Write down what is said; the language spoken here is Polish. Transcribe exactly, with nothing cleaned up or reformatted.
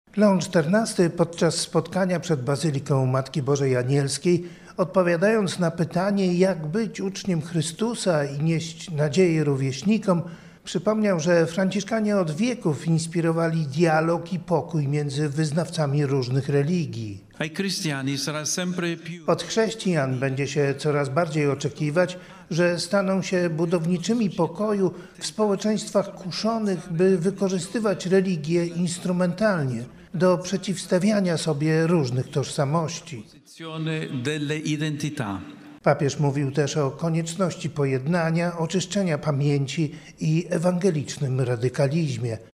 Leon czternasty podczas spotkania przed Bazyliką Matki Bożej Anielskiej, odpowiadając na pytanie, jak być uczniem Chrystusa i nieść nadzieję rówieśnikom, przypomniał, że franciszkanie od wieków inspirowali dialog i pokój między wyznawcami różnych religii. Ai cristiani sarà sempre più Od chrześcijan będzie się coraz bardziej oczekiwać, że staną się budowniczymi pokoju w społeczeństwach kuszonych, by wykorzystywać religię instrumentalnie do przeciwstawiania sobie różnych tożsamości. posizione delle identità. Papież mówił też o konieczności pojednania, oczyszczenia pamięci i ewangelicznym radykalizmie.